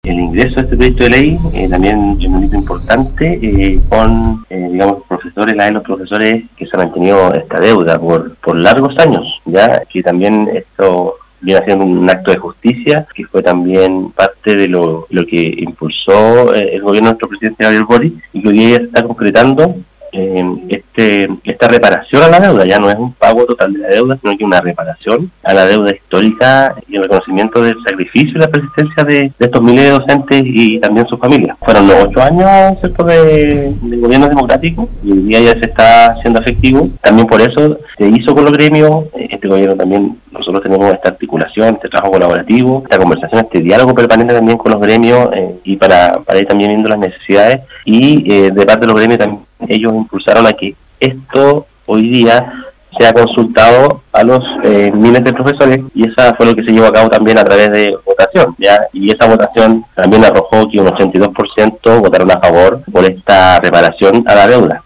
el ingreso de este proyecto de ley también es un hito importante con, digamos, profesores, los profesores que se han mantenido esta deuda por largos años, ya que también esto viene haciendo un acto de justicia, que fue también parte de lo que impulsó el gobierno de nuestro presidente Gabriel Boric, y que hoy día está concretando esta reparación a la deuda. Ya no es un pago total de la deuda, sino que una reparación a la deuda histórica y el reconocimiento del sacrificio y la persistencia de estos miles de docentes y también sus familias. Fueron los 8 años, ¿cierto?, de gobierno democrático, y hoy día ya se está haciendo efectivo. También por eso se hizo con los gremios. Este gobierno también, nosotros tenemos esta articulación, este trabajo colaborativo, esta conversación, este diálogo permanente también con los gremios, y para ir también viendo las necesidades, y de parte de los gremios también ellos impulsaron a que esto hoy día sea consultado a los miles de profesores, y esa fue lo que se llevó a cabo también a través de votación, ¿ya? Y esa votación también arrojó que un 82% votaron a favor por esta reparación a la deuda.